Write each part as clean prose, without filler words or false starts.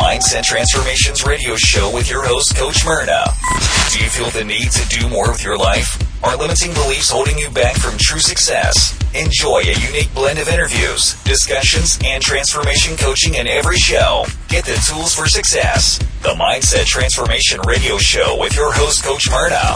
Mindset Transformations Radio Show with your host, Coach Myrna. Do you feel the need to do more with your life? Are limiting beliefs holding you back from true success? Enjoy a unique blend of interviews, discussions, and transformation coaching in every show. Get the tools for success. The Mindset Transformation Radio Show with your host, Coach Myrna.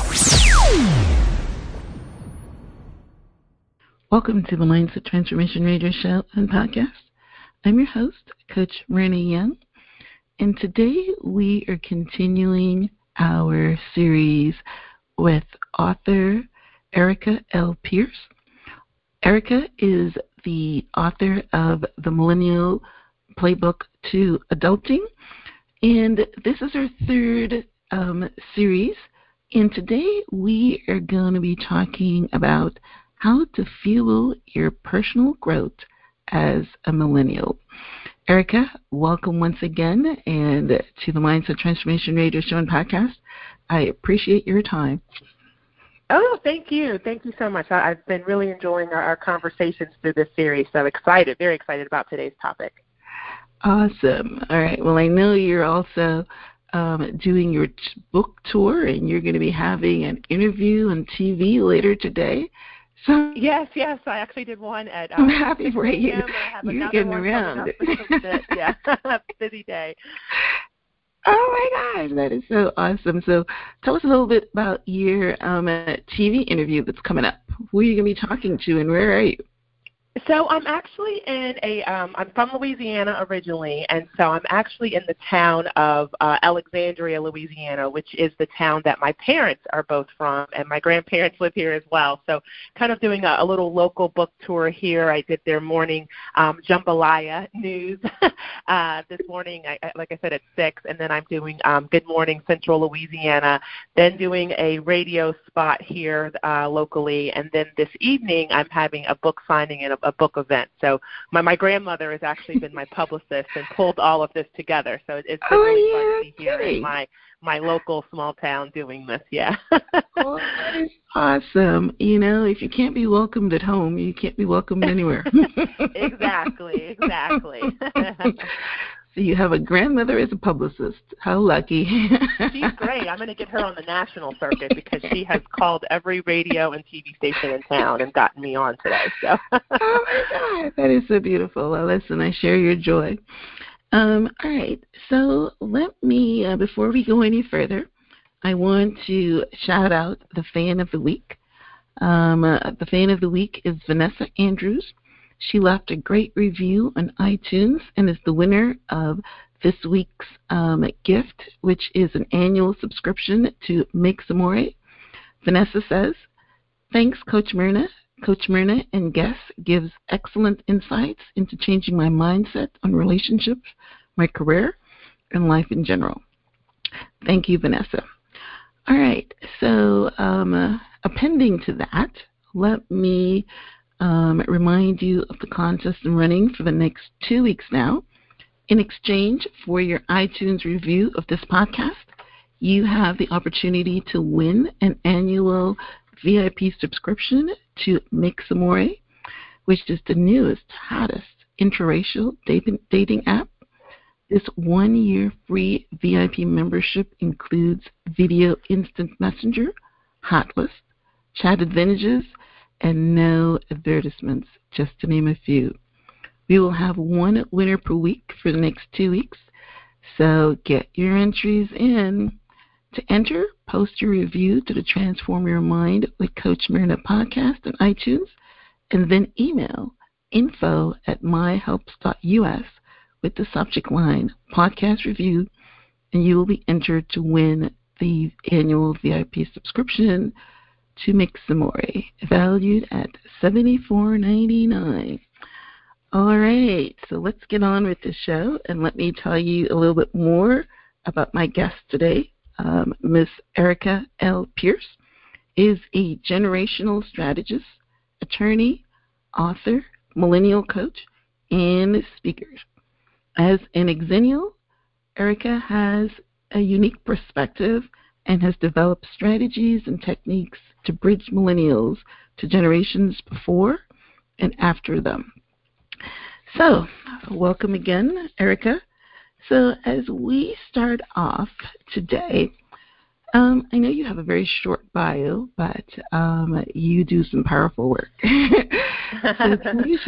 Welcome to the Mindset Transformation Radio Show and Podcast. I'm your host, Coach Myrna Young, and today we are continuing our series with author Erica L. Pierce. Erica is the author of The Millennial Playbook to Adulting, and this is her third series, and today we are going to be talking about how to fuel your personal growth as a millennial. Erica, welcome once again and to the Mindset Transformation Radio Show and Podcast. I appreciate your time. Oh, thank you. Thank you so much. I've been really enjoying our conversations through this series, so excited, very excited about today's topic. Awesome. All right. Well, I know you're also doing your book tour, and you're going to be having an interview on TV later today. So yes, I actually did one at. I'm happy for you. You're getting around. Yeah, busy day. Oh my gosh, that is so awesome. So tell us a little bit about your TV interview that's coming up. Who are you going to be talking to, and where are you? So I'm actually in I'm from Louisiana originally, and so I'm actually in the town of Alexandria, Louisiana, which is the town that my parents are both from, and my grandparents live here as well. So kind of doing a little local book tour here. I did their morning jambalaya news this morning, like I said, at 6, and then I'm doing Good Morning Central Louisiana, then doing a radio spot here locally, and then this evening I'm having a book signing and a book event. So my grandmother has actually been my publicist and pulled all of this together. So it's been really fun to be here in my local small town doing this. Yeah. Well, that is awesome. You know, if you can't be welcomed at home, you can't be welcomed anywhere. Exactly. So you have a grandmother as a publicist. How lucky. She's great. I'm going to get her on the national circuit because she has called every radio and TV station in town and gotten me on today. So. Oh, my God. That is so beautiful. Well, listen, I share your joy. All right. So let me, before we go any further, I want to shout out the fan of the week. The fan of the week is Vanessa Andrews. She left a great review on iTunes and is the winner of this week's gift, which is an annual subscription to Make Some More. Vanessa says, "Thanks, Coach Myrna. Coach Myrna and guests gives excellent insights into changing my mindset on relationships, my career, and life in general." Thank you, Vanessa. All right, so appending to that, let me remind you of the contest I'm running for the next 2 weeks now. In exchange for your iTunes review of this podcast, you have the opportunity to win an annual VIP subscription to Make Some More, which is the newest, hottest interracial dating app. This 1-year free VIP membership includes video instant messenger, hot list, chat advantages, and no advertisements, just to name a few. We will have one winner per week for the next 2 weeks, so get your entries in. To enter, post your review to the Transform Your Mind with Coach Myrna podcast on iTunes, and then email info@myhelps.us with the subject line podcast review, and you will be entered to win the annual VIP subscription to Make Some More, valued at $74.99. All right, so let's get on with the show, and let me tell you a little bit more about my guest today. Miss Erica L. Pierce is a generational strategist, attorney, author, millennial coach, and speaker. As an exennial, Erica has a unique perspective and has developed strategies and techniques to bridge millennials to generations before and after them. So, welcome again, Erica. So as we start off today, I know you have a very short bio, but you do some powerful work. so,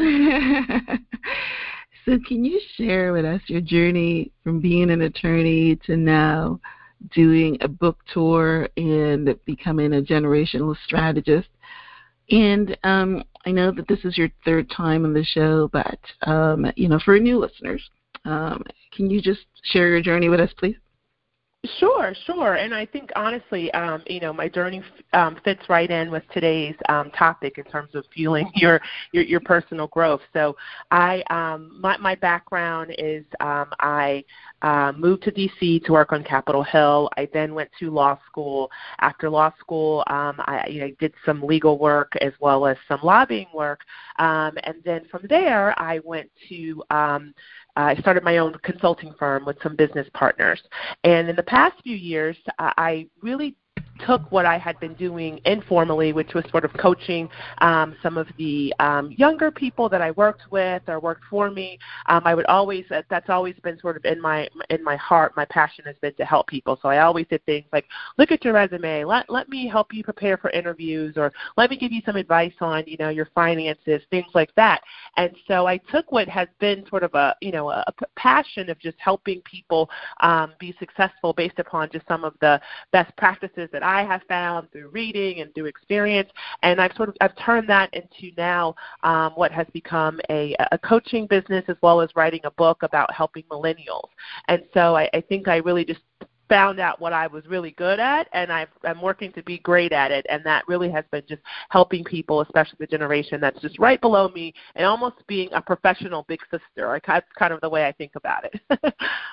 can you share with us your journey from being an attorney to now doing a book tour and becoming a generational strategist? And I know that this is your third time on the show, but for new listeners, can you just share your journey with us, please? Sure. And I think honestly, my journey fits right in with today's topic in terms of fueling your personal growth. So my background is I moved to D.C. to work on Capitol Hill. I then went to law school. After law school, I did some legal work as well as some lobbying work. And then from there, I went to I started my own consulting firm with some business partners. And in the past few years, I really took what I had been doing informally, which was sort of coaching some of the younger people that I worked with or worked for me. That's always been sort of in my heart. My passion has been to help people. So I always did things like, look at your resume, let me help you prepare for interviews, or let me give you some advice on, your finances, things like that. And so I took what has been sort of a passion of just helping people be successful based upon just some of the best practices that I have found through reading and through experience, and I've turned that into now what has become a coaching business, as well as writing a book about helping millennials. And so I think I really just found out what I was really good at, and I'm working to be great at it, and that really has been just helping people, especially the generation that's just right below me, and almost being a professional big sister. That's kind of the way I think about it.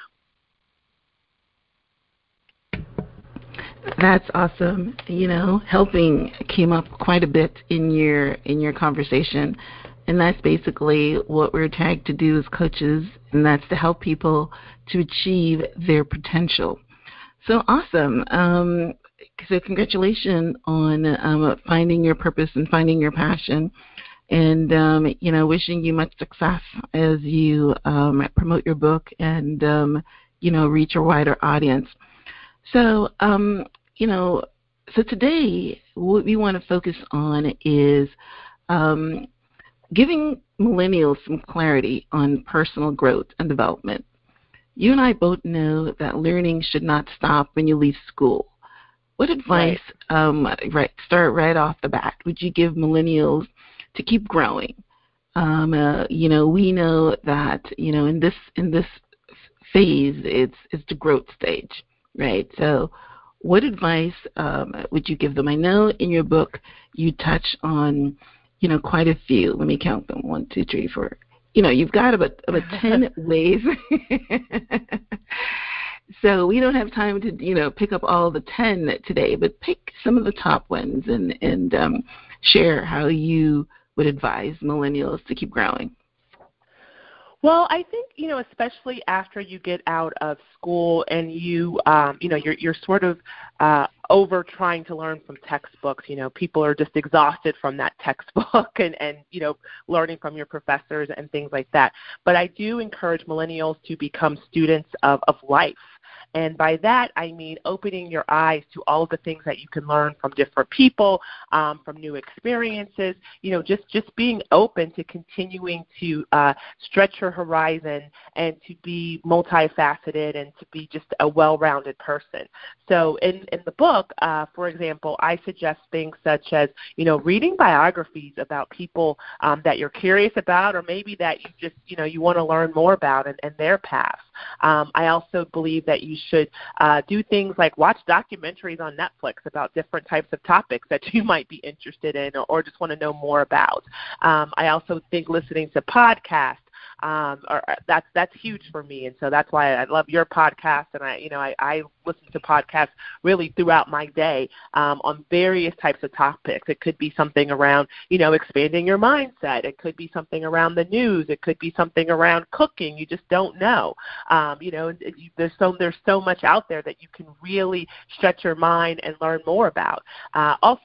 That's awesome. Helping came up quite a bit in your conversation, and that's basically what we're tagged to do as coaches, and that's to help people to achieve their potential. So awesome. So congratulations on finding your purpose and finding your passion, and wishing you much success as you promote your book and reach a wider audience. So, so today what we want to focus on is giving millennials some clarity on personal growth and development. You and I both know that learning should not stop when you leave school. What advice, start right off the bat, would you give millennials to keep growing? We know that, in this phase, it's the growth stage. Right. So what advice would you give them? I know in your book you touch on, quite a few. Let me count them. 1, 2, 3, 4. You've got about 10 ways. So we don't have time to, pick up all the 10 today, but pick some of the top ones and share how you would advise millennials to keep growing. Well, I think, especially after you get out of school and you're sort of over trying to learn from textbooks. People are just exhausted from that textbook and learning from your professors and things like that. But I do encourage millennials to become students of life. And by that, I mean opening your eyes to all of the things that you can learn from different people, from new experiences, just being open to continuing to stretch your horizon and to be multifaceted and to be just a well-rounded person. So in the book, for example, I suggest things such as, reading biographies about people that you're curious about, or maybe that you just, you want to learn more about and their paths. I also believe that you should do things like watch documentaries on Netflix about different types of topics that you might be interested in or just want to know more about. I also think listening to podcasts, that's huge for me, and so that's why I love your podcast. And I listen to podcasts really throughout my day on various types of topics. It could be something around expanding your mindset. It could be something around the news. It could be something around cooking. You just don't know. There's so much out there that you can really stretch your mind and learn more about. Also,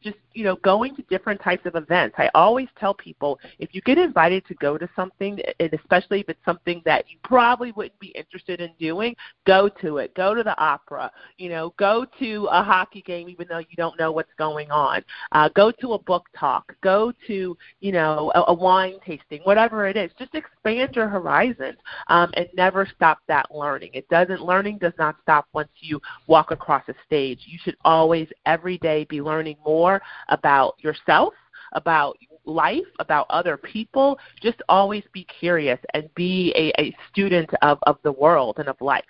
just, going to different types of events. I always tell people, if you get invited to go to something, and especially if it's something that you probably wouldn't be interested in doing, go to it. Go to the opera. Go to a hockey game even though you don't know what's going on. Go to a book talk. Go to, a wine tasting, whatever it is. Just expand your horizons and never stop that learning. Learning does not stop once you walk across a stage. You should always, every day, be learning more about yourself, about life, about other people. Just always be curious and be a student of the world and of life.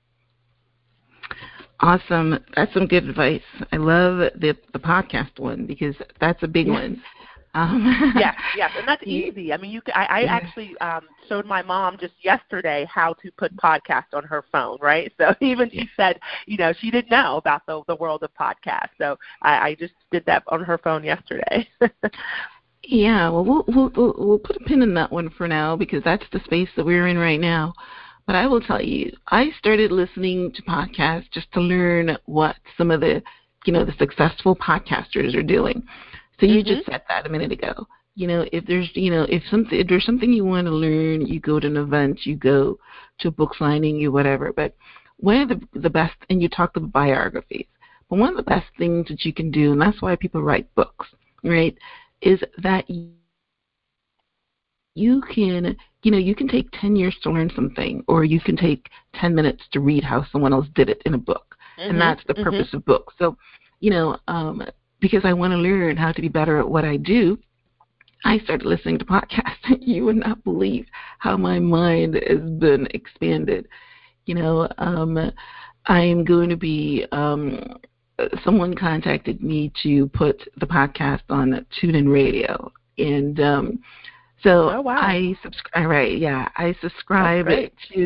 Awesome. That's some good advice. I love the podcast one because that's a big one. Yes, and that's easy. I mean, I actually showed my mom just yesterday how to put podcasts on her phone, right? So even she said, she didn't know about the world of podcasts. So I just did that on her phone yesterday. Yeah, well, we'll put a pin in that one for now because that's the space that we're in right now. But I will tell you, I started listening to podcasts just to learn what some of the successful podcasters are doing. So you just said that a minute ago. If there's something you want to learn, you go to an event, you go to a book signing, you whatever. But one of the best, and you talked about biographies, but one of the best things that you can do, and that's why people write books, right, is that you can take 10 years to learn something, or you can take 10 minutes to read how someone else did it in a book. And that's the purpose of books. So, because I want to learn how to be better at what I do, I started listening to podcasts. You would not believe how my mind has been expanded. I'm going to be, someone contacted me to put the podcast on TuneIn Radio. And so oh, wow. I subscribe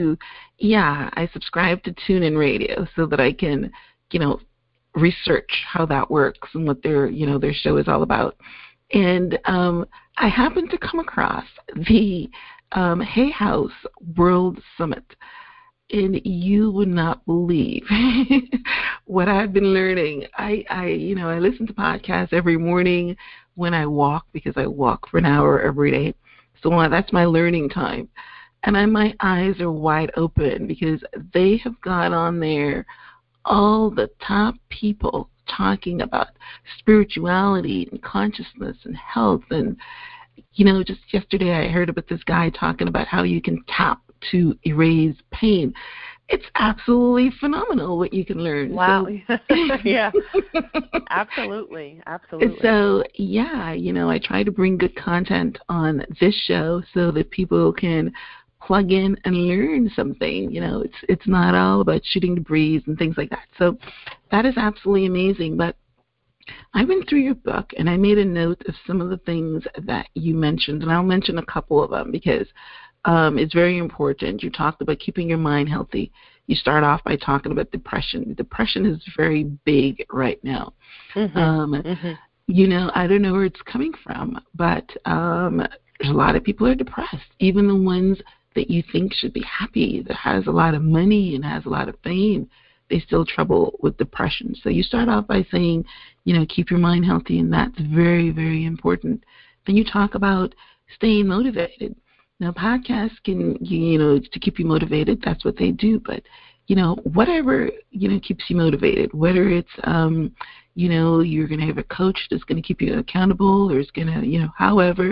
to TuneIn Radio so that I can, research how that works and what their show is all about. And I happened to come across the Hay House World Summit, and you would not believe what I've been learning. I listen to podcasts every morning when I walk, because I walk for an hour every day. So that's my learning time. And my eyes are wide open because they have got on there all the top people talking about spirituality and consciousness and health. And, just yesterday I heard about this guy talking about how you can tap to erase pain. It's absolutely phenomenal what you can learn. Wow. So, yeah. Absolutely. So, I try to bring good content on this show so that people can plug in and learn something. It's not all about shooting the breeze and things like that. So that is absolutely amazing. But I went through your book and I made a note of some of the things that you mentioned, and I'll mention a couple of them because it's very important. You talked about keeping your mind healthy. You start off by talking about depression. Depression is very big right now. I don't know where it's coming from, but there's a lot of people who are depressed, even the ones that you think should be happy, that has a lot of money and has a lot of fame, they still trouble with depression. So you start off by saying, keep your mind healthy, and that's very, very important. Then you talk about staying motivated. Now, podcasts can, to keep you motivated, that's what they do. But, whatever, keeps you motivated, whether it's, you're going to have a coach that's going to keep you accountable, or is going to, however.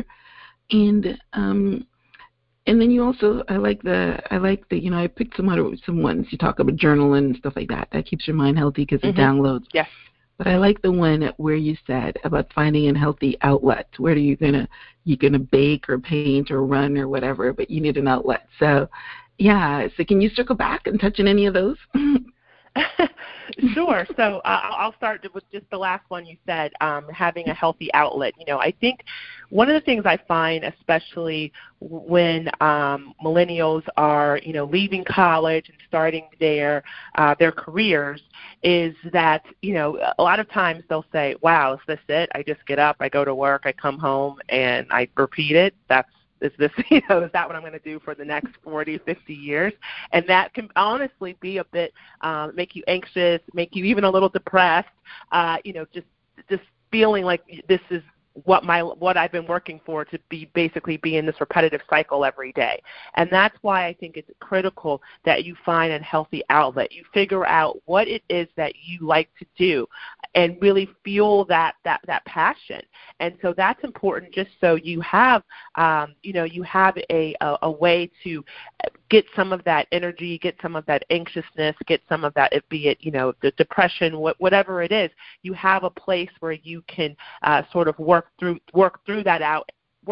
And then you also, I like the, I picked some ones. You talk about journaling and stuff like that. That keeps your mind healthy because it downloads. Yes. But I like the one where you said about finding a healthy outlet. Where you're gonna bake or paint or run or whatever, but you need an outlet. So, yeah. So can you circle back and touch on any of those? Sure. So I'll start with just the last one you said, having a healthy outlet. I think one of the things I find, especially when millennials are, leaving college and starting their careers, is that, a lot of times they'll say, wow, is this it? I just get up, I go to work, I come home, and I repeat it. Is that what I'm going to do for the next 40, 50 years? And that can honestly be a bit, make you anxious, make you even a little depressed, just feeling like this is what I've been working for to basically be in this repetitive cycle every day. And that's why I think it's critical that you find a healthy outlet. You figure out what it is that you like to do and really feel that passion. And so that's important, just so you have you have a way to get some of that energy, get some of that anxiousness, get some of that, be it the depression, whatever it is. You have a place where you can sort of work that out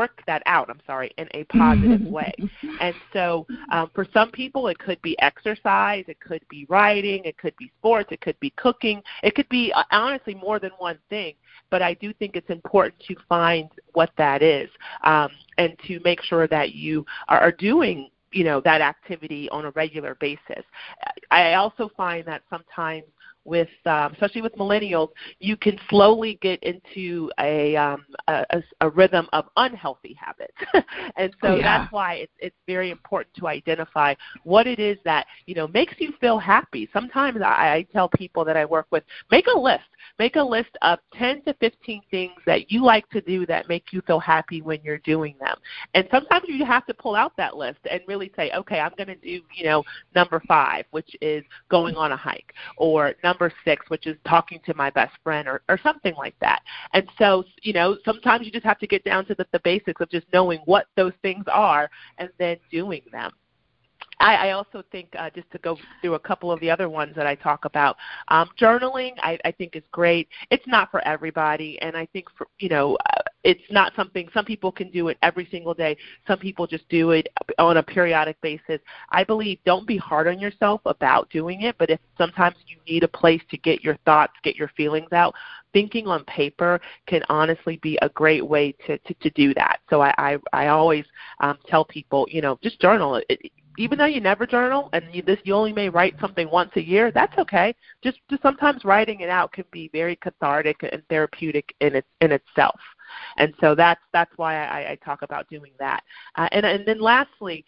in a positive way. And so for some people, it could be exercise, it could be writing, it could be sports, it could be cooking, it could be honestly more than one thing. But I do think it's important to find what that is, and to make sure that you are doing that activity on a regular basis. I also find that sometimes with, especially with millennials, you can slowly get into a rhythm of unhealthy habits. And so that's why it's very important to identify what it is that, makes you feel happy. Sometimes I tell people that I work with, make a list. Make a list of 10 to 15 things that you like to do that make you feel happy when you're doing them. And sometimes you have to pull out that list and really say, okay, I'm going to do, number 5, which is going on a hike, or number 6, which is talking to my best friend, or something like that. And so, sometimes you just have to get down to the basics of just knowing what those things are and then doing them. I also think, just to go through a couple of the other ones that I talk about, journaling I think is great. It's not for everybody, and I think it's not something, some people can do it every single day. Some people just do it on a periodic basis. I believe don't be hard on yourself about doing it, but if sometimes you need a place to get your thoughts, get your feelings out, thinking on paper can honestly be a great way to do that. So I always tell people, just journal it. Even though you never journal and you only may write something once a year, that's okay. Just sometimes writing it out can be very cathartic and therapeutic in itself. And so that's why I talk about doing that. And then lastly,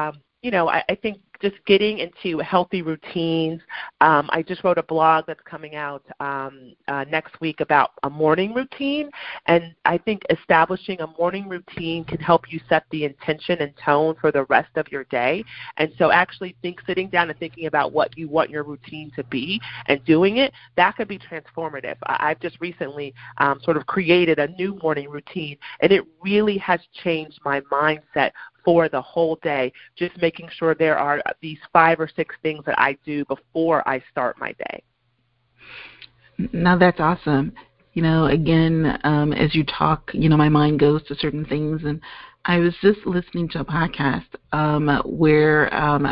I think just getting into healthy routines. I just wrote a blog that's coming out next week about a morning routine, and I think establishing a morning routine can help you set the intention and tone for the rest of your day. And so actually sitting down and thinking about what you want your routine to be and doing it, that could be transformative. I've just recently sort of created a new morning routine, and it really has changed my mindset for the whole day, just making sure there are these 5 or 6 things that I do before I start my day. Now that's awesome. Again, as you talk, my mind goes to certain things. And I was just listening to a podcast where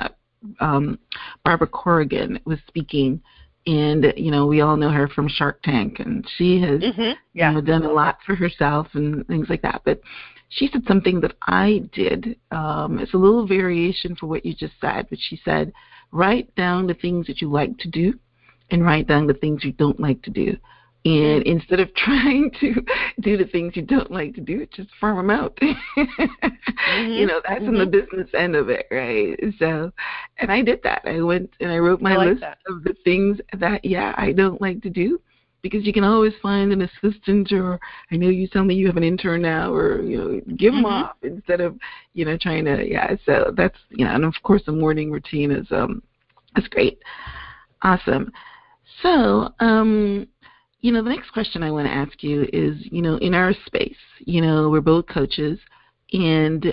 Barbara Corrigan was speaking. And, we all know her from Shark Tank. And she has done a lot for herself and things like that. But she said something that I did. It's a little variation for what you just said, but she said, write down the things that you like to do and write down the things you don't like to do. And instead of trying to do the things you don't like to do, just farm them out. That's in the business end of it, right? So, and I did that. I went and I wrote my list of the things that, I don't like to do. Because you can always find an assistant, or I know you tell me you have an intern now, or, give them off instead of, trying to, so that's, and of course the morning routine is great. Awesome. So, the next question I want to ask you is, in our space, we're both coaches, and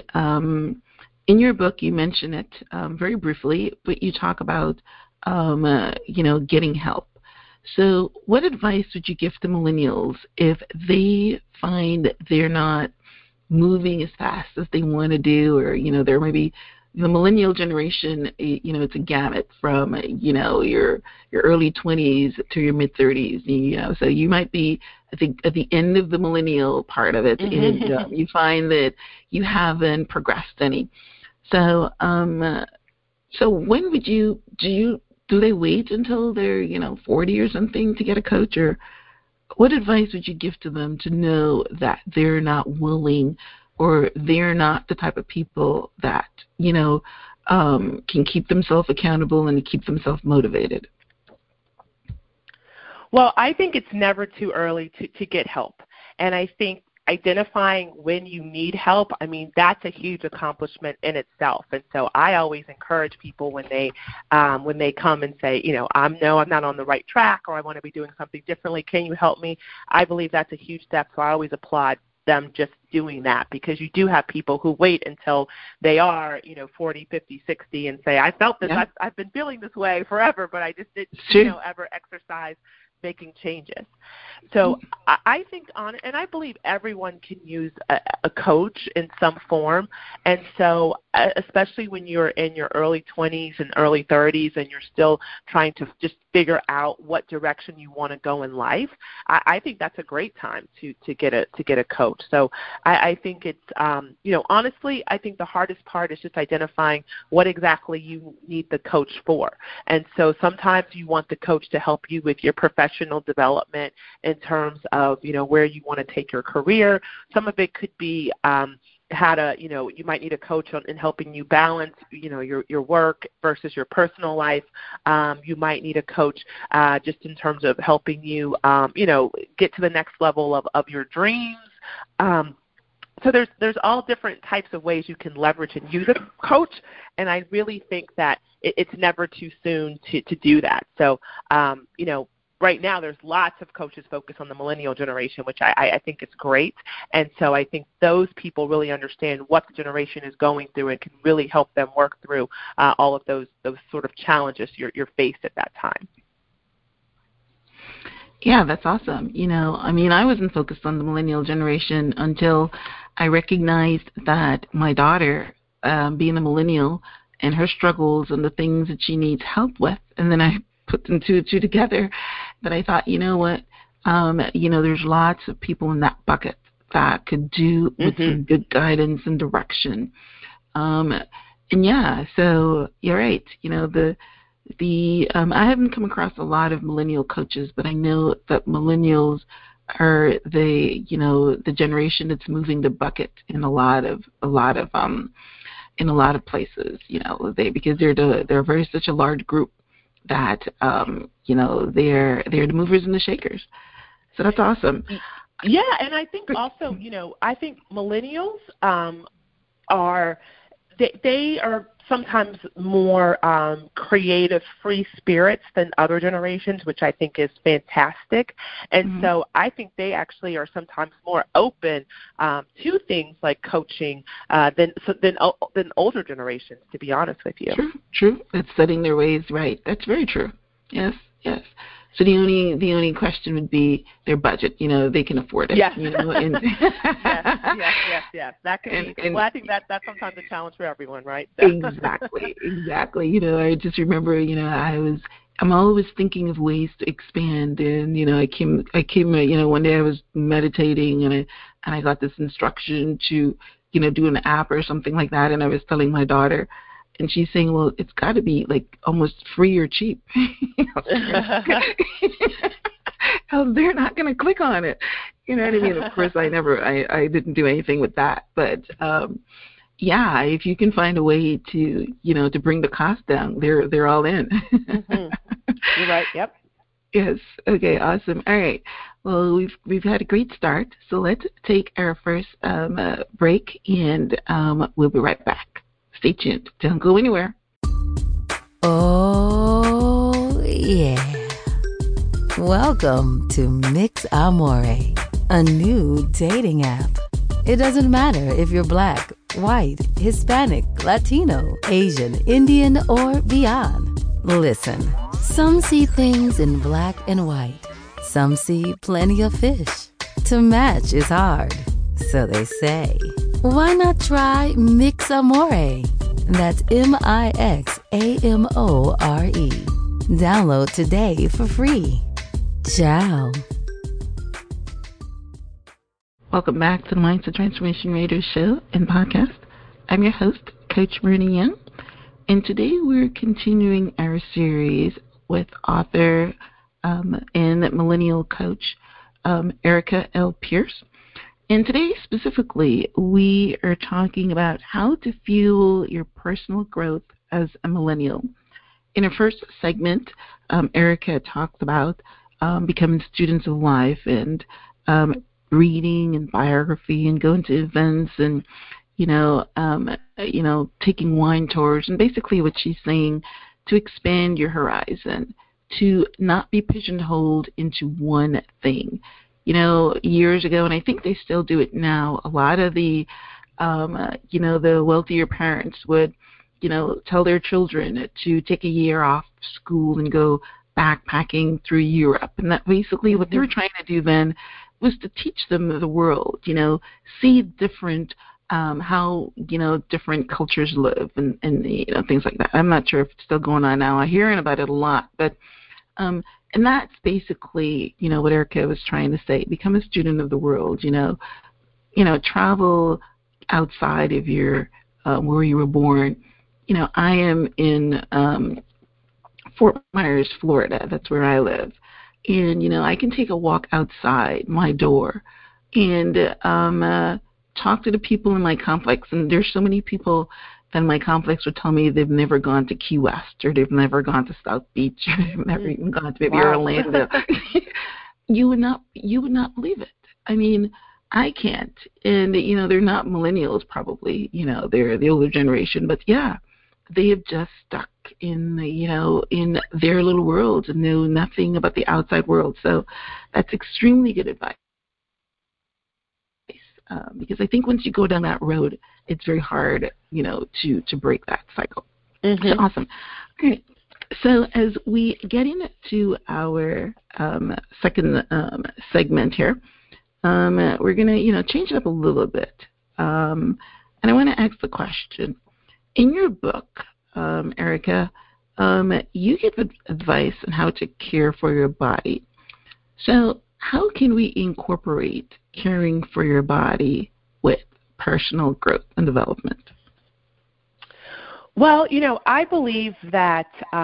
in your book you mention it very briefly, but you talk about, getting help. So what advice would you give to millennials if they find they're not moving as fast as they want to do, or, there may be the millennial generation, it's a gamut from, your early 20s to your mid-30s, so you might be, I think, at the end of the millennial part of it, and you find that you haven't progressed any. So when would do they wait until they're, 40 or something to get a coach? Or what advice would you give to them to know that they're not willing, or they're not the type of people that, can keep themselves accountable and keep themselves motivated? Well, I think it's never too early to get help. And I think identifying when you need help, I mean, that's a huge accomplishment in itself. And so I always encourage people when they come and say, I'm not on the right track, or I want to be doing something differently. Can you help me? I believe that's a huge step. So I always applaud them just doing that, because you do have people who wait until they are, 40, 50, 60 and say, I felt this, I've been feeling this way forever, but I just didn't, ever exercise making changes. So I think and I believe everyone can use a coach in some form. And so especially when you're in your early 20s and early 30s and you're still trying to just figure out what direction you want to go in life, I think that's a great time to get a coach. So I think it's, honestly, I think the hardest part is just identifying what exactly you need the coach for. And so sometimes you want the coach to help you with your professional development in terms of, where you want to take your career. Some of it could be how to, you might need a coach in helping you balance, your work versus your personal life. You might need a coach just in terms of helping you, get to the next level of your dreams. So there's all different types of ways you can leverage and use a coach, and I really think that it's never too soon to do that. So, right now there's lots of coaches focused on the millennial generation, which I think is great. And so I think those people really understand what the generation is going through and can really help them work through all of those sort of challenges you're faced at that time. Yeah, that's awesome. I wasn't focused on the millennial generation until I recognized that my daughter, being a millennial, and her struggles and the things that she needs help with, and then I put them two together, that I thought, there's lots of people in that bucket that could do with some good guidance and direction. So you're right. I haven't come across a lot of millennial coaches, but I know that millennials are the generation that's moving the bucket in a lot of places. Because they're such a large group that they're the movers and the shakers. So that's awesome. Yeah, and I think also, I think millennials are sometimes more creative, free spirits than other generations, which I think is fantastic. And so I think they actually are sometimes more open to things like coaching than older generations, to be honest with you. True. It's setting their ways right. That's very true. Yes. So the only question would be their budget. They can afford it. Yes. And yes. That can be. Well, I think that's sometimes a challenge for everyone, right? So. Exactly. I just remember. I'm always thinking of ways to expand. And I came. One day I was meditating and I got this instruction to do an app or something like that. And I was telling my daughter. And she's saying, well, it's got to be like almost free or cheap. Else they're not going to click on it. You know what I mean? Of course, I didn't do anything with that. But, if you can find a way to, to bring the cost down, they're all in. You're right. Yep. Yes. Okay. Awesome. All right. Well, we've had a great start. So let's take our first break, and we'll be right back. Stay tuned. Don't go anywhere. Oh, yeah. Welcome to Mix Amore, a new dating app. It doesn't matter if you're Black, white, Hispanic, Latino, Asian, Indian, or beyond. Listen, some see things in black and white. Some see plenty of fish. To match is hard. So they say. Why not try Mix Amore? That's MIXAMORE. Download today for free. Ciao. Welcome back to the Mindset Transformation Radio Show and Podcast. I'm your host, Coach Myrna Young, and today we're continuing our series with author and millennial coach Erica L. Pierce. And today, specifically, we are talking about how to fuel your personal growth as a millennial. In our first segment, Erica talked about becoming students of life and reading and biography and going to events and taking wine tours, and basically what she's saying, to expand your horizon, to not be pigeonholed into one thing. Years ago, and I think they still do it now, a lot of the the wealthier parents would tell their children to take a year off school and go backpacking through Europe, and that basically what they were trying to do then was to teach them the world, see different how different cultures live and things like that. I'm not sure if it's still going on now. I'm hearing about it a lot, but and that's basically what Erica was trying to say. Become a student of the world. Travel outside of your where you were born. I am in Fort Myers, Florida. That's where I live, and I can take a walk outside my door and talk to the people in my complex, and there's so many people in my complex would tell me they've never gone to Key West, or they've never gone to South Beach, or they've never even gone to maybe Orlando. You would not believe it. I mean, I can't. And they're not millennials probably, they're the older generation, but yeah, they have just stuck in in their little worlds and know nothing about the outside world. So that's extremely good advice. Because I think once you go down that road, it's very hard, to break that cycle. So awesome. All right. So as we get into our second segment here, we're going to, change it up a little bit. And I want to ask the question. In your book, Erica, you give advice on how to care for your body. So how can we incorporate caring for your body with personal growth and development? Well, I believe that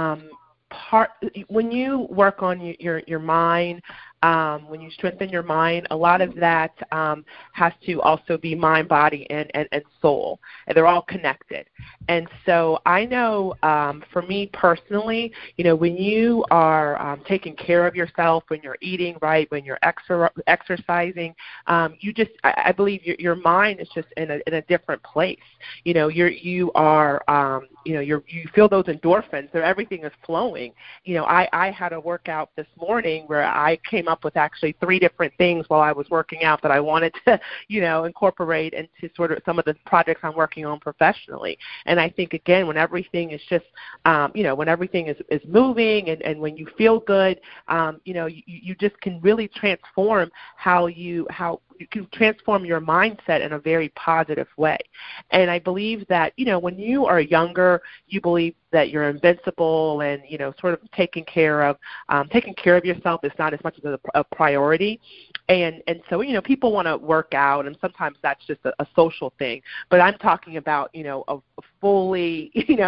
when you work on your mind, when you strengthen your mind, a lot of that has to also be mind, body, and soul. And they're all connected. And so I know for me personally, when you are taking care of yourself, when you're eating right, when you're exercising, I believe your mind is just in a different place. You feel those endorphins, so everything is flowing. I had a workout this morning where I came up with actually 3 different things while I was working out that I wanted to, incorporate into sort of some of the projects I'm working on professionally. And I think, again, when everything is just, when everything is moving and when you feel good, you just can really transform how you can transform your mindset in a very positive way. And I believe that, when you are younger, you believe that you're invincible and, sort of taking care of yourself is not as much of a priority. And so, people want to work out, and sometimes that's just a social thing. But I'm talking about, a fully,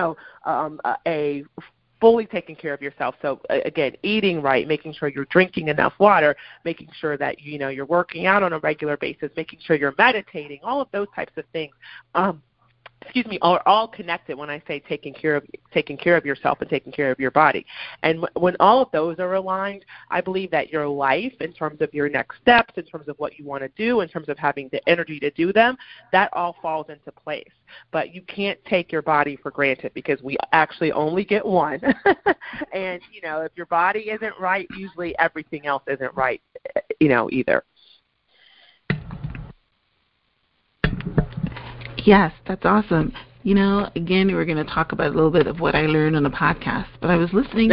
fully taking care of yourself. So again, eating right, making sure you're drinking enough water, making sure that you're working out on a regular basis, making sure you're meditating, all of those types of things. Are all connected when I say taking care of yourself and taking care of your body. And when all of those are aligned, I believe that your life, in terms of your next steps, in terms of what you want to do, in terms of having the energy to do them, that all falls into place. But you can't take your body for granted, because we actually only get one. And, if your body isn't right, usually everything else isn't right, either. Yes, that's awesome. Again, we're going to talk about a little bit of what I learned on the podcast. But I was listening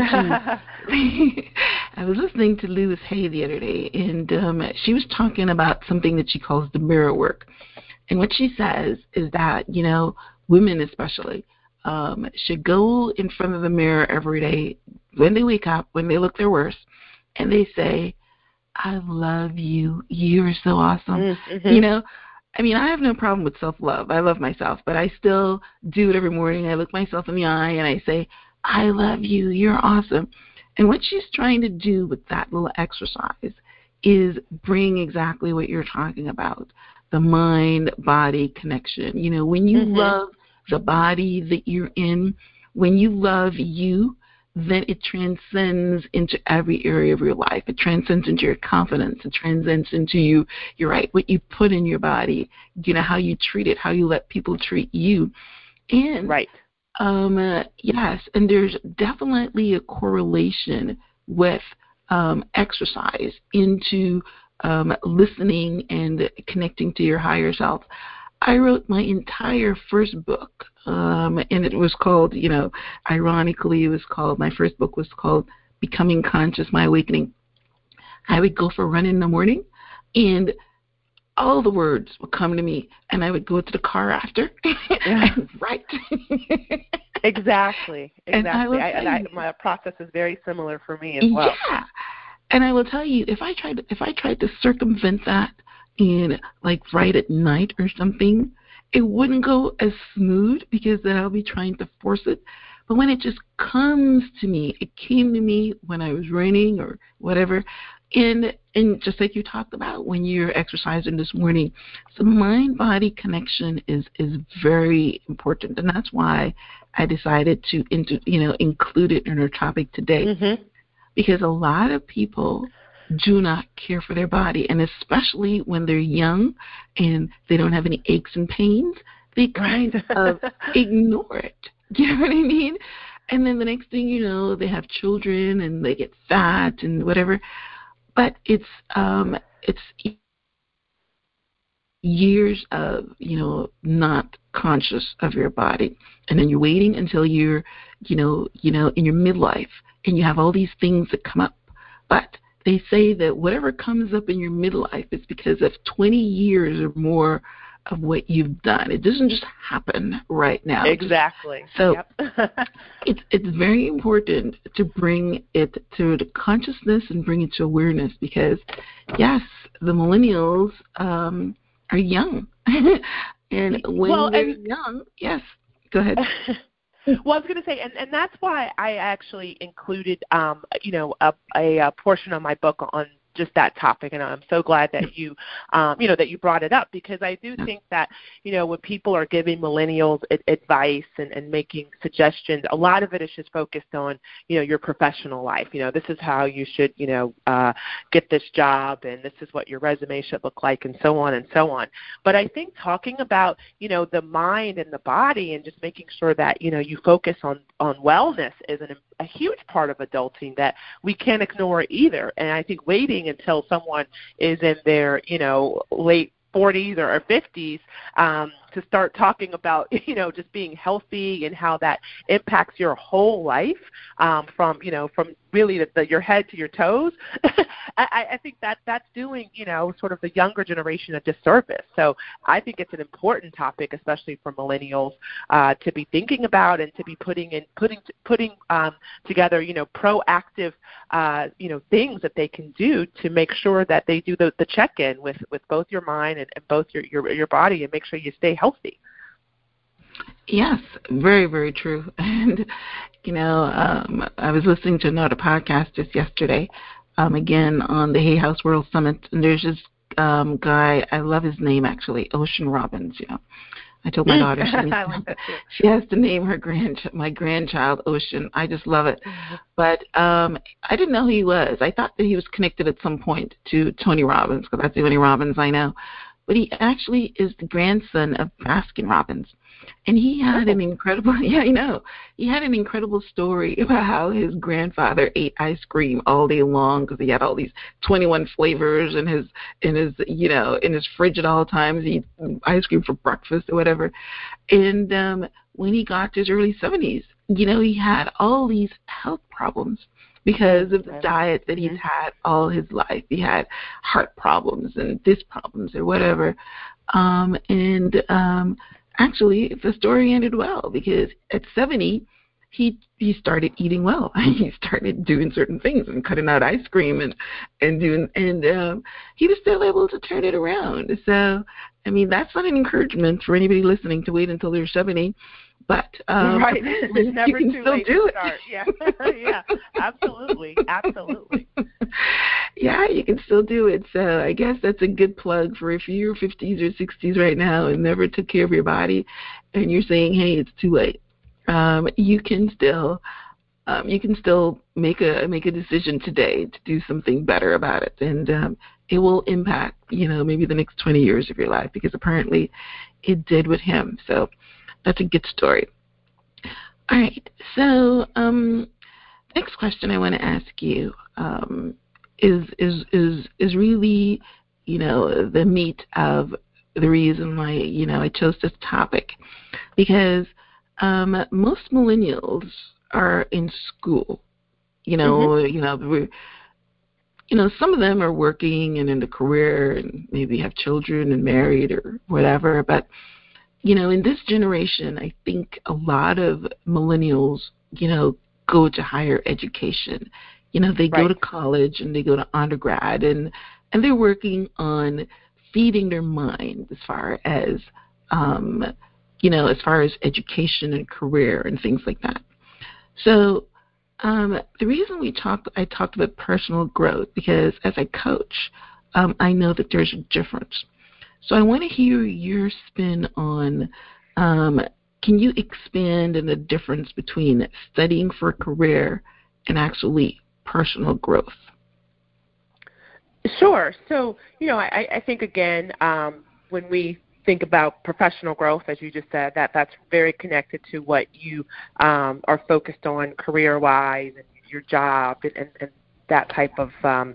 to Louise Hay the other day, and she was talking about something that she calls the mirror work. And what she says is that, women especially, should go in front of the mirror every day when they wake up, when they look their worst, and they say, "I love you. You're so awesome." Mm-hmm. I have no problem with self-love. I love myself, but I still do it every morning. I look myself in the eye and I say, "I love you. You're awesome." And what she's trying to do with that little exercise is bring exactly what you're talking about, the mind-body connection. When you love the body that you're in, when you love you, then it transcends into every area of your life. It transcends into your confidence. It transcends into you're right, what you put in your body, how you treat it, how you let people treat you. And right. Yes, and there's definitely a correlation with exercise into listening and connecting to your higher self. I wrote my entire first book, and it was called, ironically, my first book was called Becoming Conscious, My Awakening. I would go for a run in the morning, and all the words would come to me, and I would go to the car after and write. Exactly. My process is very similar for me as well. Yeah, and I will tell you, if I tried to circumvent that and write at night or something, it wouldn't go as smooth because then I'll be trying to force it. But when it just comes to me, it came to me when I was running or whatever. And just like you talked about when you're exercising this morning, so mind-body connection is very important, and that's why I decided to include it in our topic today, mm-hmm. because a lot of people do not care for their body, and especially when they're young and they don't have any aches and pains, they kind of ignore it. Do you know what I mean? And then the next thing you know, they have children and they get fat and whatever. But it's years of, not conscious of your body. And then you're waiting until you're, in your midlife and you have all these things that come up. But they say that whatever comes up in your midlife is because of 20 years or more of what you've done. It doesn't just happen right now. Exactly. So it's very important to bring it to the consciousness and bring it to awareness because, yes, the millennials are young. And when they're young, yes, go ahead. Well, I was going to say, and that's why I actually included, a portion of my book on just that topic, and I'm so glad that you, that you brought it up because I do think that, when people are giving millennials advice and making suggestions, a lot of it is just focused on, your professional life. This is how you should, get this job, and this is what your resume should look like, and so on and so on. But I think talking about, the mind and the body and just making sure that, you focus on wellness is a huge part of adulting that we can't ignore either. And I think waiting until someone is in their, late 40s or 50s to start talking about, just being healthy and how that impacts your whole life from really your head to your toes. I think that's doing, sort of the younger generation a disservice. So I think it's an important topic, especially for millennials, to be thinking about and to be putting together, proactive, things that they can do to make sure that they do the check-in with both your mind and both your body and make sure you stay healthy. Yes, very, very true. And, I was listening to another podcast just yesterday, again, on the Hay House World Summit, and there's this guy, I love his name, actually, Ocean Robbins, I told my daughter she has to name my grandchild Ocean. I just love it. But I didn't know who he was. I thought that he was connected at some point to Tony Robbins, because that's the only Robbins I know. But he actually is the grandson of Baskin Robbins. And he had an incredible, he had an incredible story about how his grandfather ate ice cream all day long because he had all these 21 flavors in his fridge at all times. He ate ice cream for breakfast or whatever. And when he got to his early 70s, he had all these health problems because of the diet that he's had all his life. He had heart problems and disc problems or whatever. Actually, the story ended well because at 70, he started eating well. He started doing certain things and cutting out ice cream and he was still able to turn it around. So, I mean, that's not an encouragement for anybody listening to wait until they're 70. But right, it's never you can too still late do to start. Yeah, yeah, absolutely. Yeah, you can still do it. So I guess that's a good plug for if you're 50s or 60s right now and never took care of your body, and you're saying, hey, it's too late. You can still you can still make a decision today to do something better about it, and it will impact, maybe the next 20 years of your life, because apparently it did with him. So that's a good story. All right. So next question I want to ask you is really, the meat of the reason why, I chose this topic, because most millennials are in school. Some of them are working and in a career and maybe have children and married or whatever. But, in this generation, I think a lot of millennials, go to higher education. They go to college and they go to undergrad, and they're working on feeding their mind as far as, education and career and things like that. So the reason I talked about personal growth, because as I coach, I know that there's a difference. So I want to hear your spin on, can you expand on the difference between studying for a career and actually personal growth? Sure. So, I think, again, when we think about professional growth, as you just said, that's very connected to what you are focused on career-wise and your job and that type of,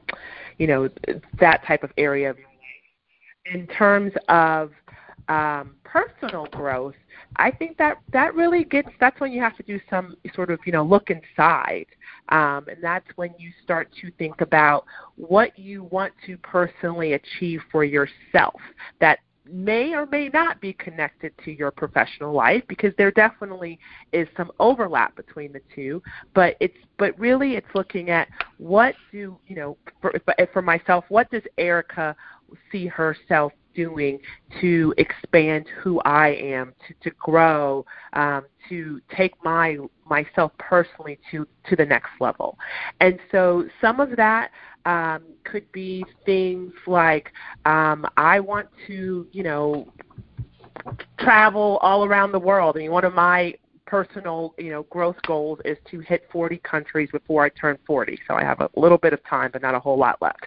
that type of area of your life. In terms of personal growth, I think that really that's when you have to do some sort of, look inside. And that's when you start to think about what you want to personally achieve for yourself that may or may not be connected to your professional life, because there definitely is some overlap between the two. But really it's looking at what do, for myself, what does Erica see herself doing to expand who I am, to grow, to take myself personally to the next level. And so some of that could be things like I want to, travel all around the world. I mean, one of my personal, growth goals is to hit 40 countries before I turn 40. So I have a little bit of time, but not a whole lot left.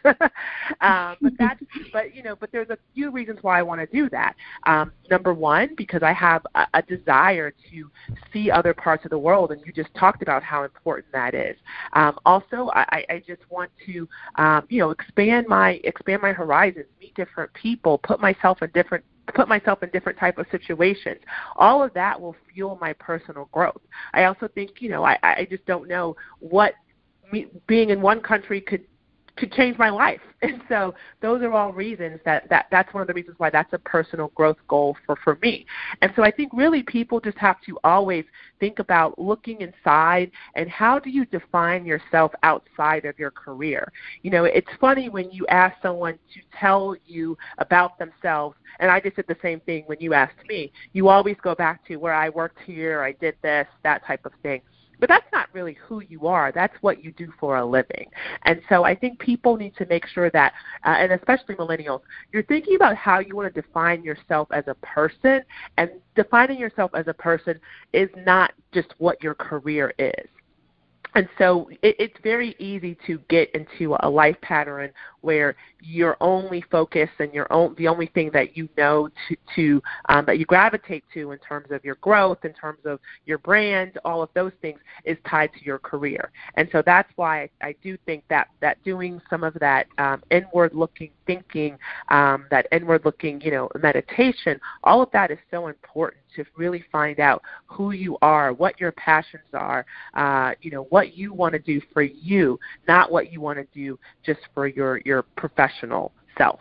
But there's a few reasons why I want to do that. Number one, because I have a desire to see other parts of the world, and you just talked about how important that is. Also, I just want to, expand my horizons, meet different people, put myself in different type of situations. All of that will fuel my personal growth. I also think, I just don't know what being in one country could change my life. And so those are all reasons that's one of the reasons why that's a personal growth goal for me. And so I think really people just have to always think about looking inside and how do you define yourself outside of your career. It's funny when you ask someone to tell you about themselves, and I just did the same thing when you asked me. You always go back to where I worked here, I did this, that type of thing. But that's not really who you are. That's what you do for a living. And so I think people need to make sure that, and especially millennials, you're thinking about how you want to define yourself as a person. And defining yourself as a person is not just what your career is. And so it's very easy to get into a life pattern where your only focus and the only thing that you know that you gravitate to in terms of your growth, in terms of your brand, all of those things is tied to your career. And so that's why I do think that doing some of that inward-looking thinking, that inward-looking, meditation, all of that is so important to really find out who you are, what your passions are, what you want to do for you, not what you want to do just for your professional self.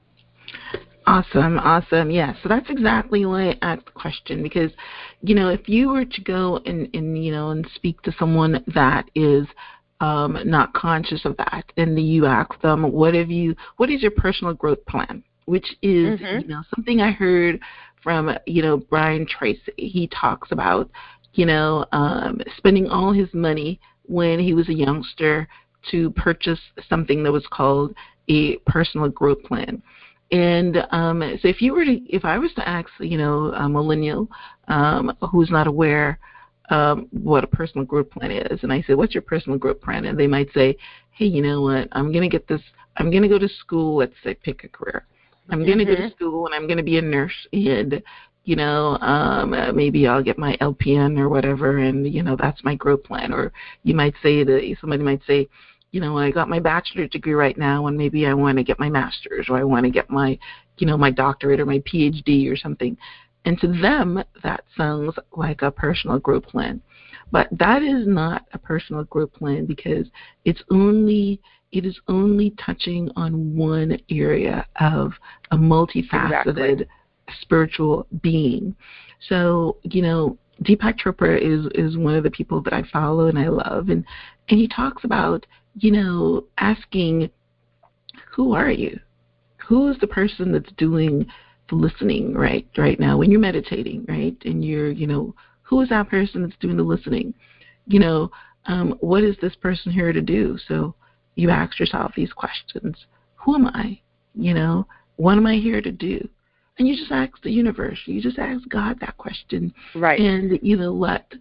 Awesome. Yeah, so that's exactly why I asked the question, because, if you were to go and speak to someone that is not conscious of that, and you ask them, what is your personal growth plan? Which is, something I heard from, Brian Tracy. He talks about, spending all his money when he was a youngster to purchase something that was called a personal growth plan. And so if I was to ask, a millennial who's not aware what a personal growth plan is. And I say, what's your personal growth plan? And they might say, hey, you know what, I'm going to go to school, let's say pick a career. I'm going to go to school and I'm going to be a nurse, and, you know, maybe I'll get my LPN or whatever, and, you know, that's my growth plan. Or you might say that somebody might say, you know, I got my bachelor's degree right now, and maybe I want to get my master's, or I want to get my, you know, my doctorate or my PhD or something. And to them, that sounds like a personal growth plan. But that is not a personal growth plan, because it is only touching on one area of a multifaceted spiritual being. So, you know, Deepak Chopra is one of the people that I follow and I love. And he talks about, you know, asking, who are you? Who is the person that's doing the listening right now when you're meditating, right? And you're, you know, who is that person that's doing the listening? You know, what is this person here to do? So you ask yourself these questions. Who am I? You know, what am I here to do? And you just ask the universe. You just ask God that question. Right. And, you know, let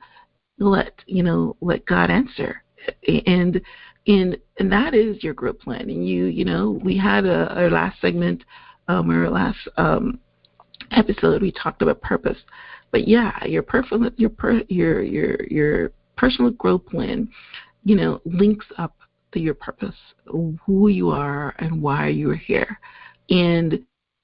God answer. And that is your growth plan. And you know, we had our last segment, our last episode, we talked about purpose. But yeah, your personal growth plan, you know, links up to your purpose, who you are and why you're here. And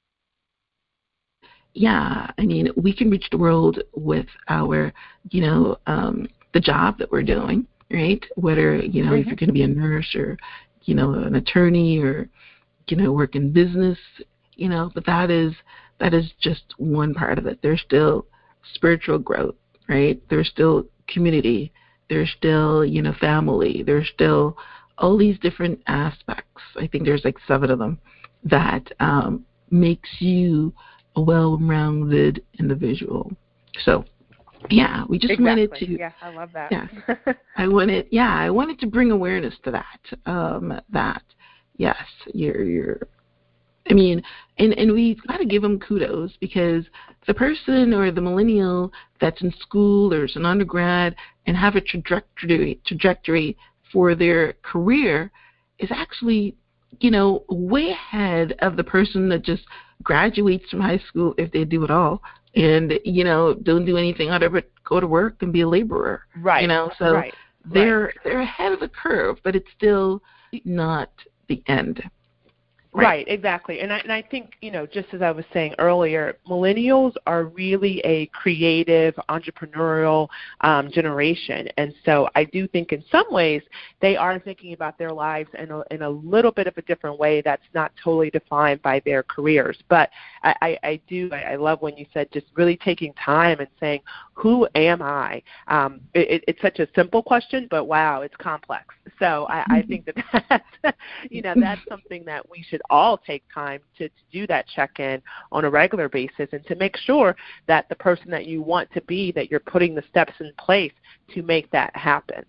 yeah, I mean, we can reach the world with our, you know, the job that we're doing, right? Whether, you know, if you're going to be a nurse or, you know, an attorney, or, you know, work in business, you know, but that is just one part of it. There's still spiritual growth, right? There's still community. There's still, you know, family. There's still all these different aspects. I think there's like 7 of them that makes you a well-rounded individual. So, yeah, we just wanted to. Yeah, I love that. Yeah, I wanted to bring awareness to that. That yes, you're. I mean, and we've got to give them kudos, because the person or the millennial that's in school or is an undergrad and have a trajectory for their career is actually, you know, way ahead of the person that just graduates from high school, if they do it all, and, you know, don't do anything other but go to work and be a laborer. Right. You know, so they're ahead of the curve, but it's still not the end. Right, exactly. And I think, you know, just as I was saying earlier, millennials are really a creative, entrepreneurial generation. And so I do think in some ways they are thinking about their lives in a little bit of a different way that's not totally defined by their careers. But I love when you said just really taking time and saying, who am I? It's such a simple question, but wow, it's complex. So I think that's, you know, that's something that we should all take time to do that check-in on a regular basis, and to make sure that the person that you want to be, that you're putting the steps in place to make that happen.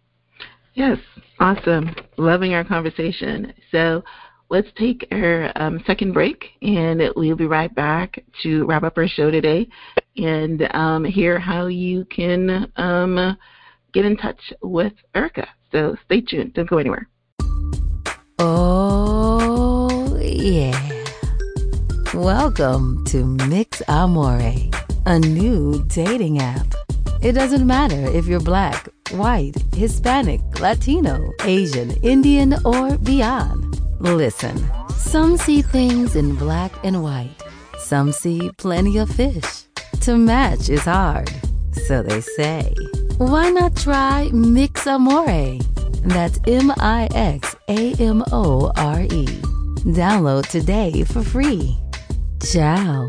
Yes, awesome. Loving our conversation. So let's take our second break, and we'll be right back to wrap up our show today and hear how you can get in touch with Erica. So stay tuned. Don't go anywhere. Oh, yeah. Welcome to Mix Amore, a new dating app. It doesn't matter if you're Black, white, Hispanic, Latino, Asian, Indian, or beyond. Listen, some see things in black and white. Some see plenty of fish. To match is hard, so they say. Why not try Mix Amore? That's MixAmore. Download today for free. Ciao.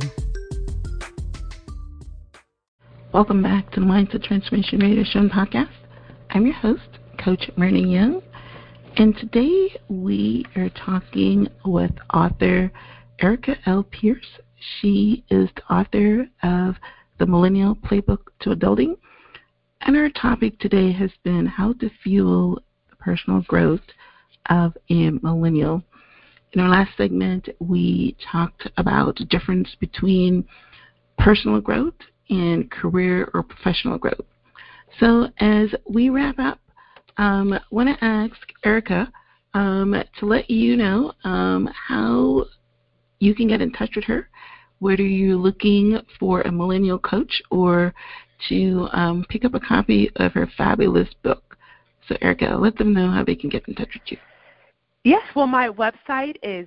Welcome back to the Mindset Transformation Radio Show and Podcast. I'm your host, Coach Myrna Young, and today we are talking with author Erica L. Pierce. She is the author of The Millennial Playbook to Adulting, and our topic today has been how to fuel the personal growth of a millennial. In our last segment, we talked about the difference between personal growth and career or professional growth. So as we wrap up, I want to ask Erica to let you know how you can get in touch with her, whether you're looking for a millennial coach or to pick up a copy of her fabulous book. So, Erica, let them know how they can get in touch with you. Yes, well, my website is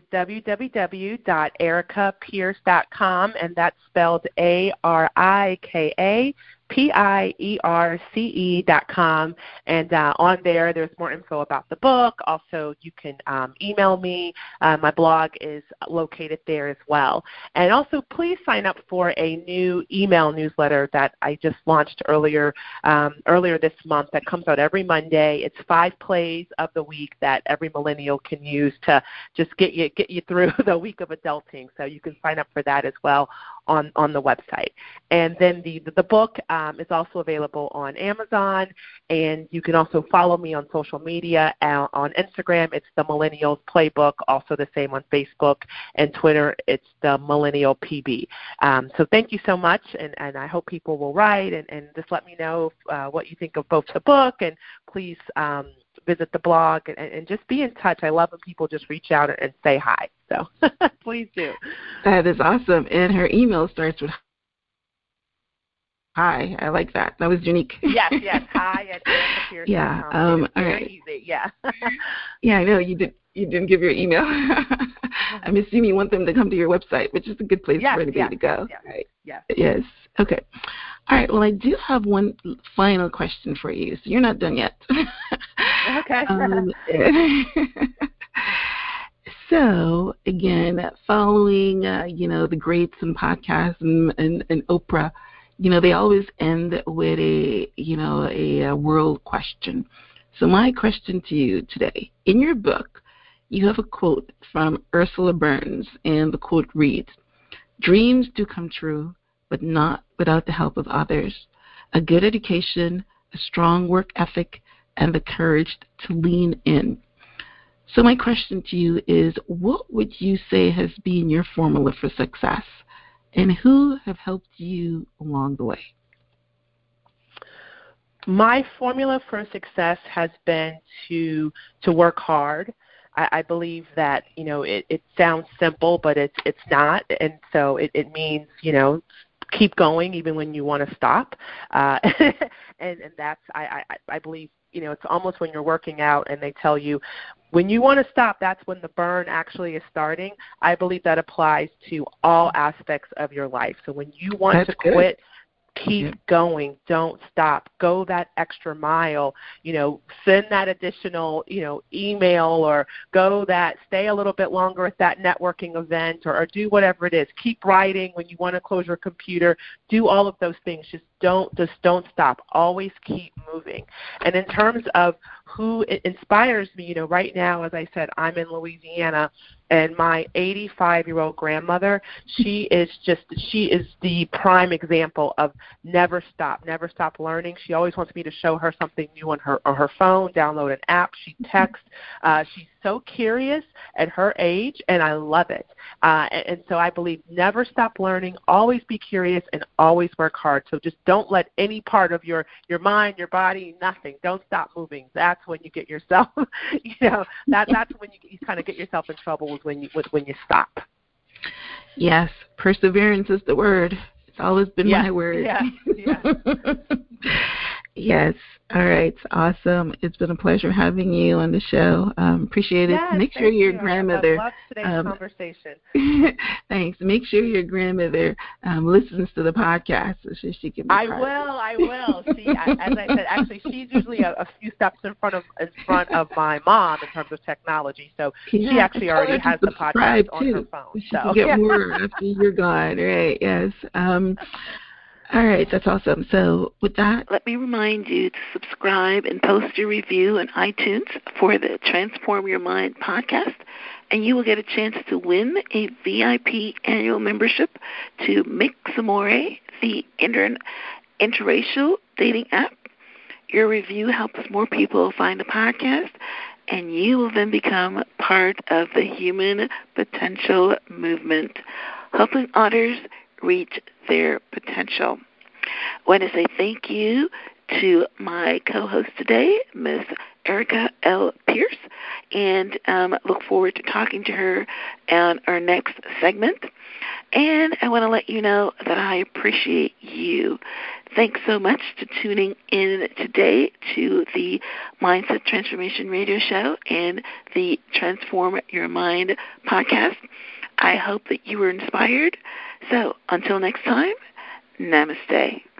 www.ericapierce.com, and that's spelled ARIKAPIERCE.com. And on there's more info about the book. Also, you can email me. My blog is located there as well. And also, please sign up for a new email newsletter that I just launched earlier this month that comes out every Monday. It's 5 plays of the week that every millennial can use to just get you through the week of adulting. So you can sign up for that as well on the website. And then the book is also available on Amazon, and you can also follow me on social media. On Instagram, it's the Millennials Playbook, also the same on Facebook, and Twitter, it's the Millennial PB. So thank you so much, and I hope people will write, and just let me know what you think of both the book, and please visit the blog and just be in touch. I love when people just reach out and say hi. So please do. That is awesome. And her email starts with hi. I like that. That was unique. Yes. Hi at EricaPierce.com. Yeah. All right. Easy. Yeah. Yeah, I know you didn't give your email. I'm assuming you want them to come to your website, which is a good place for anybody to go. Yes. Right. Yes. Okay. All right. Well, I do have one final question for you. So you're not done yet. Okay. So again, following the greats and podcasts and Oprah, they always end with a world question. So my question to you today, in your book, you have a quote from Ursula Burns, and the quote reads, "Dreams do come true, but not without the help of others. A good education, a strong work ethic, and the courage to lean in." So my question to you is, what would you say has been your formula for success, and who have helped you along the way? My formula for success has been to work hard. I believe that, it sounds simple, but it's not. And so it means, keep going even when you want to stop. And that's, I believe, it's almost when you're working out and they tell you when you want to stop, that's when the burn actually is starting. I believe that applies to all aspects of your life. So when you want to quit, keep going. Don't stop. Go that extra mile. Send that additional, email, or stay a little bit longer at that networking event, or do whatever it is. Keep writing when you want to close your computer. Do all of those things. Just don't stop. Always keep moving. And in terms of who inspires me, right now, as I said, I'm in Louisiana, and my 85-year-old grandmother, she is the prime example of never stop learning. She always wants me to show her something new on her phone, download an app. She texts. She's so curious at her age, and I love it. And so I believe never stop learning, always be curious, and always work hard. So just don't let any part of your mind, your body, nothing. Don't stop moving. That's when you get yourself, that's when you kind of get yourself in trouble when you stop. Yes, perseverance is the word. It's always been my word. Yeah. Yes. All right. Awesome. It's been a pleasure having you on the show. Appreciate it. Yes, Make sure your grandmother. I love today's conversation. Thanks. Make sure your grandmother listens to the podcast so she can. I will. She, as I said, actually, she's usually a few steps in front of my mom in terms of technology. So she actually already has the podcast on her phone. She can get more after you're gone. Right? Yes. All right, that's awesome. So with that, let me remind you to subscribe and post your review on iTunes for the Transform Your Mind podcast, and you will get a chance to win a VIP annual membership to Mix Amore, the interracial dating app. Your review helps more people find the podcast, and you will then become part of the Human Potential Movement, helping others reach their potential. I want to say thank you to my co-host today, Miss Erica L. Pierce, and look forward to talking to her on our next segment. And I want to let you know that I appreciate you. Thanks so much for tuning in today to the Mindset Transformation Radio Show and the Transform Your Mind podcast. I hope that you were inspired. So until next time, namaste.